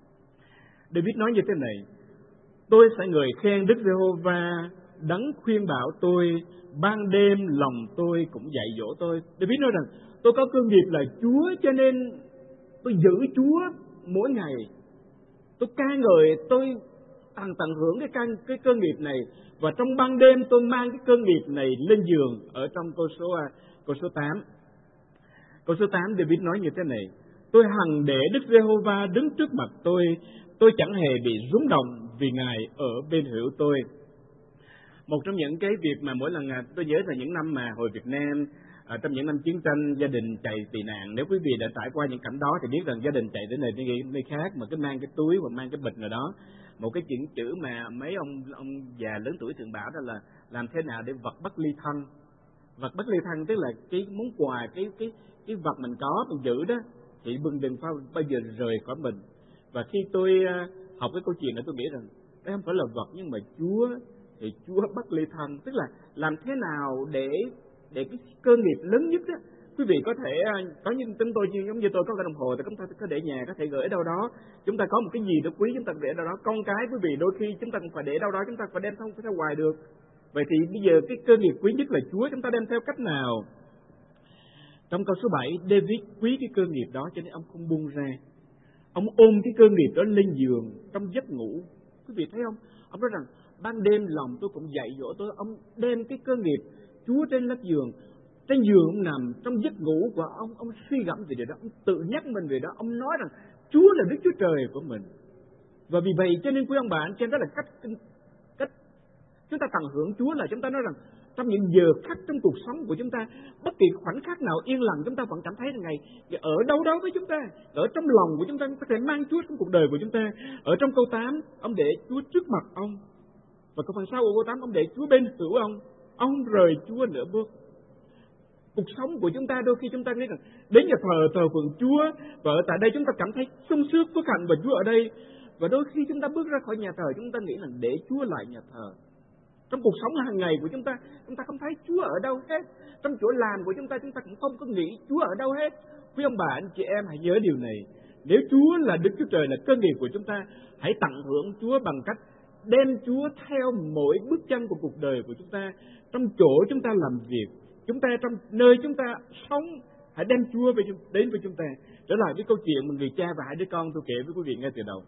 David nói như thế này: tôi sẽ ngợi khen Đức Giê-hô-va, đấng khuyên bảo tôi, ban đêm lòng tôi cũng dạy dỗ tôi. David nói rằng tôi có cơ nghiệp là Chúa, cho nên tôi giữ Chúa mỗi ngày. Tôi ca ngợi, tôi tận hưởng cái cơ nghiệp này, và trong ban đêm tôi mang cái cơ nghiệp này lên giường. Ở trong câu số 8. Câu số 8 David nói như thế này: tôi hằng để Đức Giê-hô-va đứng trước mặt tôi chẳng hề bị rúng động vì Ngài ở bên hữu tôi. Một trong những cái việc mà mỗi lần tôi nhớ là những năm mà hồi Việt Nam, trong những năm chiến tranh, gia đình chạy tị nạn. Nếu quý vị đã trải qua những cảnh đó thì biết rằng gia đình chạy đến nơi khác mà cứ mang cái túi hoặc mang cái bịch nào đó. Một cái chữ mà mấy ông già lớn tuổi thường bảo đó là làm thế nào để vật bất ly thân. Vật bất ly thân tức là cái món quà, cái vật mình có mình giữ đó thì đừng bao giờ rời khỏi mình. Và khi tôi học cái câu chuyện này, tôi nghĩ rằng đây không phải là vật, nhưng mà Chúa thì Chúa bất ly thân, tức là làm thế nào để cái cơ nghiệp lớn nhất đó, quý vị có thể có như chúng tôi, giống như tôi có cái đồng hồ thì chúng ta có để nhà, có thể gửi ở đâu đó. Chúng ta có một cái gì đó quý chúng ta để ở đâu đó. Con cái quý vị đôi khi chúng ta cũng phải để đâu đó, chúng ta phải đem không theo hoài được. Vậy thì bây giờ cái cơ nghiệp quý nhất là Chúa, chúng ta đem theo cách nào? Trong câu số 7, David quý cái cơ nghiệp đó cho nên ông không buông ra. Ông ôm cái cơ nghiệp đó lên giường trong giấc ngủ. Quý vị thấy không? Ông nói rằng ban đêm lòng tôi cũng dạy dỗ tôi. Ông đem cái cơ nghiệp Chúa trên lớp giường. Trên giường ông nằm, trong giấc ngủ của ông suy gẫm về điều đó, ông tự nhắc mình về đó. Ông nói rằng Chúa là Đức Chúa Trời của mình. Và vì vậy cho nên quý ông bà anh chị em, đó là cách chúng ta tận hưởng Chúa, là chúng ta nói rằng trong những giờ khắc trong cuộc sống của chúng ta, bất kỳ khoảnh khắc nào yên lặng, chúng ta vẫn cảm thấy rằng Ngài ở đâu đó với chúng ta, ở trong lòng của chúng ta có thể mang Chúa trong cuộc đời của chúng ta. Ở trong câu 8, ông để Chúa trước mặt ông, và câu phần sau của câu 8, ông để Chúa bên hữu ông không rời Chúa nửa bước. Cuộc sống của chúng ta đôi khi chúng ta nghĩ rằng đến nhà thờ phượng Chúa, và ở tại đây chúng ta cảm thấy sung sướng phước hạnh và Chúa ở đây. Và đôi khi chúng ta bước ra khỏi nhà thờ, chúng ta nghĩ rằng để Chúa lại nhà thờ. Trong cuộc sống hàng ngày của chúng ta không thấy Chúa ở đâu hết. Trong chỗ làm của chúng ta cũng không có nghĩ Chúa ở đâu hết. Quý ông bà anh chị em hãy nhớ điều này. Nếu Chúa là Đức Chúa Trời, là cơ nghiệp của chúng ta, hãy tận hưởng Chúa bằng cách đem Chúa theo mỗi bước chân của cuộc đời của chúng ta. Trong chỗ chúng ta làm việc, chúng ta trong nơi chúng ta sống, hãy đem Chúa đến với chúng ta. Trở lại với câu chuyện một người cha và hai đứa con tôi kể với quý vị ngay từ đầu.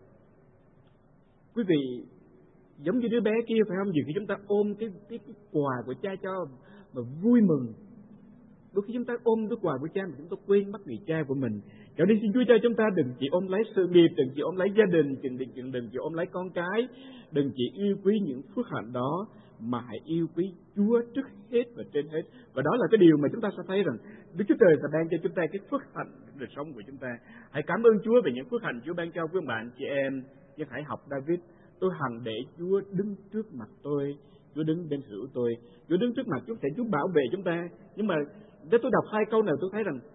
Quý vị giống như đứa bé kia phải không? Nhiều khi chúng ta ôm cái quà của cha cho mà vui mừng. Đôi khi chúng ta ôm cái quà của cha mà chúng ta quên mất người cha của mình. Cho nên xin Chúa cho chúng ta đừng chỉ ôm lấy sự nghiệp, đừng chỉ ôm lấy gia đình, đừng chỉ ôm lấy con cái, đừng chỉ yêu quý những phước hạnh đó, mà hãy yêu quý Chúa trước hết và trên hết. Và đó là cái điều mà chúng ta sẽ thấy rằng Đức Chúa Trời sẽ ban cho chúng ta cái phước hạnh đời sống của chúng ta. Hãy cảm ơn Chúa về những phước hạnh Chúa ban cho quý bạn chị em. Nhưng hãy học David: tôi hằng để Chúa đứng trước mặt tôi, Chúa đứng bên hữu tôi. Chúa đứng trước mặt Chúa sẽ Chúa bảo vệ chúng ta. Nhưng mà nếu tôi đọc hai câu này, tôi thấy rằng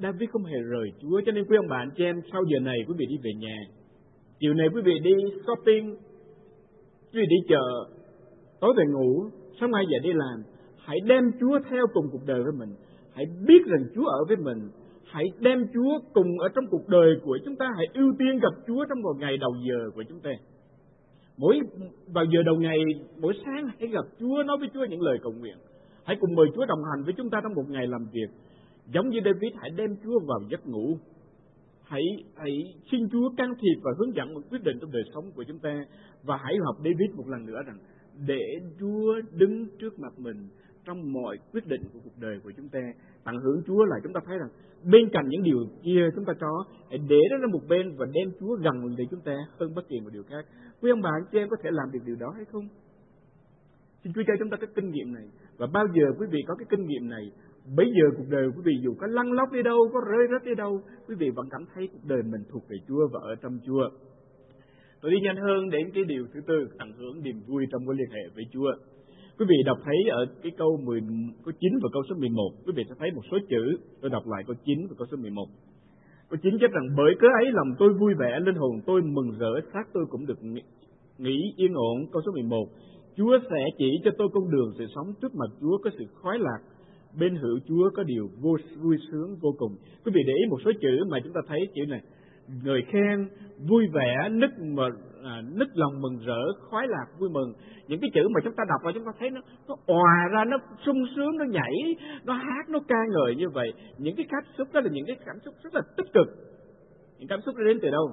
David không hề rời Chúa. Cho nên quý ông bà anh chị em, sau giờ này quý vị đi về nhà, chiều này quý vị đi shopping, quý vị đi chợ, tối về ngủ, sáng mai dậy đi làm, hãy đem Chúa theo cùng cuộc đời với mình. Hãy biết rằng Chúa ở với mình. Hãy đem Chúa cùng ở trong cuộc đời của chúng ta. Hãy ưu tiên gặp Chúa trong một ngày đầu giờ của chúng ta. Mỗi vào giờ đầu ngày, mỗi sáng hãy gặp Chúa, nói với Chúa những lời cầu nguyện. Hãy cùng mời Chúa đồng hành với chúng ta trong một ngày làm việc. Giống như David, hãy đem Chúa vào giấc ngủ. Hãy xin Chúa can thiệp và hướng dẫn một quyết định trong đời sống của chúng ta. Và hãy học David một lần nữa rằng để Chúa đứng trước mặt mình trong mọi quyết định của cuộc đời của chúng ta. Tận hưởng Chúa là chúng ta thấy rằng bên cạnh những điều kia chúng ta có, hãy để đó ra một bên và đem Chúa gần để chúng ta hơn bất kỳ một điều khác. Quý ông bà anh chị em có thể làm được điều đó hay không? Xin Chúa cho chúng ta cái kinh nghiệm này. Và bao giờ quý vị có cái kinh nghiệm này, bây giờ cuộc đời quý vị dù có lăn lóc đi đâu, có rơi rớt đi đâu, quý vị vẫn cảm thấy cuộc đời mình thuộc về Chúa và ở trong Chúa. Tôi đi nhanh hơn đến cái điều thứ tư, tận hưởng niềm vui trong mối liên hệ với Chúa. Quý vị đọc thấy ở cái câu 9 và câu số 11, quý vị sẽ thấy một số chữ. Tôi đọc lại câu 9 và câu số 11. Câu 9 chép rằng bởi cớ ấy lòng tôi vui vẻ, linh hồn tôi mừng rỡ, xác tôi cũng được nghỉ yên ổn. Câu số 11, Chúa sẽ chỉ cho tôi con đường sự sống, trước mặt Chúa có sự khoái lạc, bên hữu Chúa có điều vui sướng vô cùng. Quý vị để ý một số chữ mà chúng ta thấy chữ này: người khen, vui vẻ, nức lòng mừng rỡ, khoái lạc, vui mừng. Những cái chữ mà chúng ta đọc và chúng ta thấy nó òa ra, nó sung sướng, nó nhảy, nó hát, nó ca ngợi như vậy. Những cái cảm xúc đó là những cái cảm xúc rất là tích cực. Những cảm xúc đó đến từ đâu?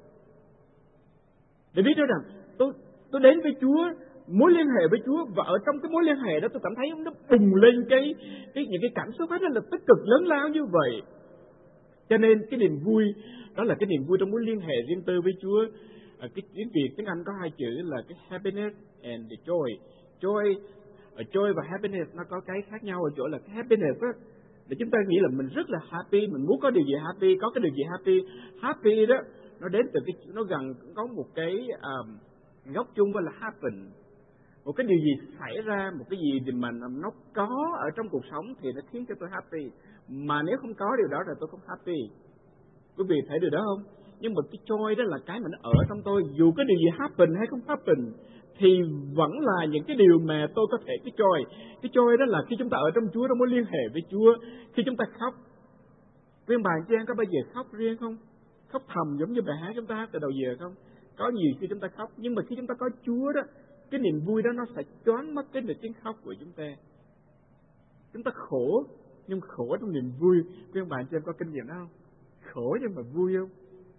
Để biết đó rằng tôi đến với Chúa, mối liên hệ với Chúa, và ở trong cái mối liên hệ đó tôi cảm thấy nó bùng lên những cái cảm xúc hết là tích cực lớn lao như vậy. Cho nên cái niềm vui đó là cái niềm vui trong mối liên hệ riêng tư với Chúa. Cái tiếng Việt, tiếng Anh có hai chữ là cái happiness and the joy. Joy và happiness nó có cái khác nhau ở chỗ là cái happiness đó, để chúng ta nghĩ là mình rất là happy, mình muốn có điều gì happy, có cái điều gì happy. Happy đó nó đến từ cái, nó gần có một cái gốc chung với là happen. Một cái điều gì xảy ra, một cái gì mà nó có ở trong cuộc sống thì nó khiến cho tôi happy. Mà nếu không có điều đó thì tôi không happy. Quý vị thấy điều đó không? Nhưng mà cái joy đó là cái mà nó ở trong tôi. Dù cái điều gì happen hay không happen thì vẫn là những cái điều mà tôi có thể cái joy. Cái joy đó là khi chúng ta ở trong Chúa, trong mối liên hệ với Chúa. Khi chúng ta khóc. Quý bà chị em có bao giờ khóc riêng không? Khóc thầm giống như bài hát chúng ta hát từ đầu giờ không? Có nhiều khi chúng ta khóc. Nhưng mà khi chúng ta có Chúa đó, cái niềm vui đó nó sẽ choáng mất cái tiếng khóc của chúng ta. Chúng ta khổ, nhưng khổ trong niềm vui. Quý ông bà anh chị em có kinh nghiệm đó không? Khổ nhưng mà vui không?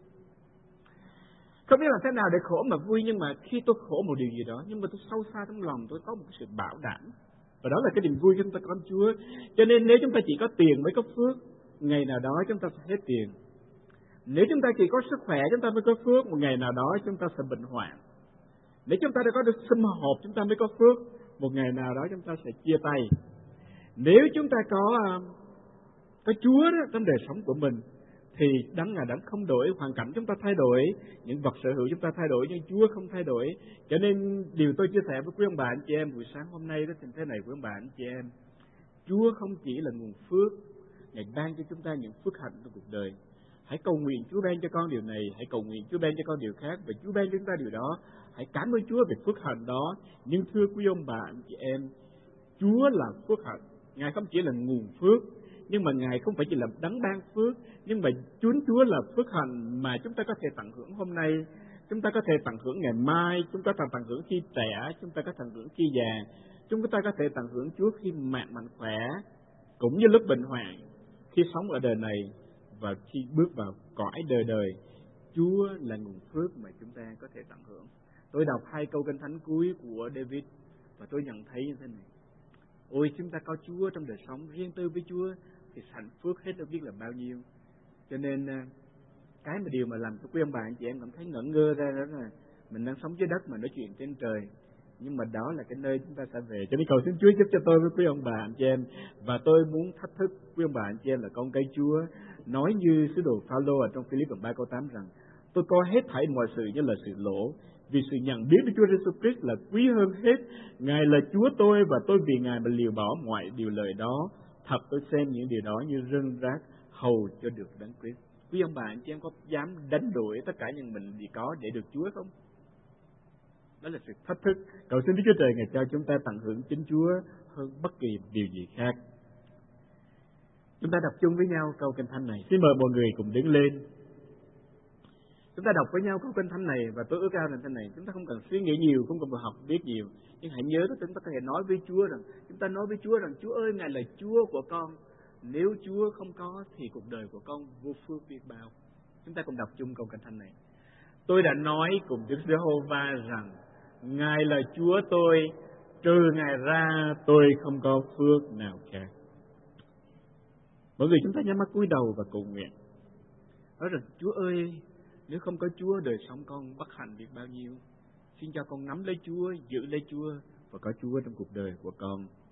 Không biết làm thế nào để khổ mà vui, nhưng mà khi tôi khổ một điều gì đó, nhưng mà tôi sâu xa trong lòng tôi có một sự bảo đảm. Và đó là cái niềm vui chúng ta có Chúa. Cho nên nếu chúng ta chỉ có tiền mới có phước, ngày nào đó chúng ta sẽ hết tiền. Nếu chúng ta chỉ có sức khỏe chúng ta mới có phước, một ngày nào đó chúng ta sẽ bệnh hoạn. Nếu chúng ta đã có được sum họp chúng ta mới có phước, một ngày nào đó chúng ta sẽ chia tay. Nếu chúng ta có Chúa đó, trong đời sống của mình thì Ngài đã không đổi, hoàn cảnh chúng ta thay đổi, những vật sở hữu chúng ta thay đổi, nhưng Chúa không thay đổi. Cho nên điều tôi chia sẻ với quý ông bà anh chị em buổi sáng hôm nay đó thì thế này quý ông bà anh chị em. Chúa không chỉ là nguồn phước, Ngài ban cho chúng ta những phước hạnh trong cuộc đời. Hãy cầu nguyện Chúa ban cho con điều này, hãy cầu nguyện Chúa ban cho con điều khác, và Chúa ban cho chúng ta điều đó. Hãy cảm ơn Chúa về phước hạnh đó. Nhưng thưa quý ông bà anh chị em, Chúa là phước hạnh. Ngài không chỉ là nguồn phước, nhưng mà Ngài không phải chỉ là đấng ban phước, nhưng mà Chúa là phước hạnh mà chúng ta có thể tận hưởng hôm nay, chúng ta có thể tận hưởng ngày mai, chúng ta tận hưởng khi trẻ, chúng ta có tận hưởng khi già, chúng ta có thể tận hưởng Chúa khi mạnh khỏe, cũng như lúc bệnh hoạn, khi sống ở đời này và khi bước vào cõi đời đời. Chúa là nguồn phước mà chúng ta có thể tận hưởng. Tôi đọc 2 câu Kinh Thánh cuối của David và tôi nhận thấy như thế này: ôi, chúng ta có Chúa trong đời sống riêng tư với Chúa thì hạnh phúc hết đâu biết là bao nhiêu. Cho nên cái mà điều mà làm cho quý ông bà anh chị em cảm thấy ngẩn ngơ ra đó là mình đang sống dưới đất mà nói chuyện trên trời, nhưng mà đó là cái nơi chúng ta sẽ về. Cho nên cầu xin Chúa giúp cho tôi với quý ông bà anh chị em. Và tôi muốn thách thức quý ông bà anh chị em là con cái Chúa, nói như sứ đồ Phaolô ở trong Philip 3 câu 8 rằng: tôi coi hết thảy mọi sự như là sự lỗ, vì sự nhận biết của Chúa Jesus Christ là quý hơn hết. Ngài là Chúa tôi, và tôi vì Ngài mà liều bỏ mọi điều lời đó. Thật tôi xem những điều đó như rưng rác, hầu cho được Đấng Christ. Quý ông bà anh chị em có dám đánh đuổi tất cả những mình gì có để được Chúa không? Đó là sự thách thức. Cầu xin Đức Chúa Trời Ngài cho chúng ta tận hưởng chính Chúa hơn bất kỳ điều gì khác. Chúng ta đọc chung với nhau câu kinh thánh này. Xin mời mọi người cùng đứng lên. Chúng ta đọc với nhau câu kinh thánh này, và tôi ước ao rằng thế này, chúng ta không cần suy nghĩ nhiều, không cần phải học biết nhiều, nhưng hãy nhớ chúng ta có thể nói với Chúa rằng, chúng ta nói với Chúa rằng, Chúa ơi, Ngài là Chúa của con. Nếu Chúa không có thì cuộc đời của con vô phước biết bao. Chúng ta cùng đọc chung câu kinh thánh này. Tôi đã nói cùng Đức Giê-hô-va rằng, Ngài là Chúa tôi, trừ Ngài ra tôi không có phước nào khác. Mọi người chúng ta nhắm mắt cúi đầu và cầu nguyện. Nói rằng, Chúa ơi, nếu không có Chúa, đời sống con bất hạnh biết bao nhiêu. Xin cho con nắm lấy Chúa, giữ lấy Chúa và có Chúa trong cuộc đời của con.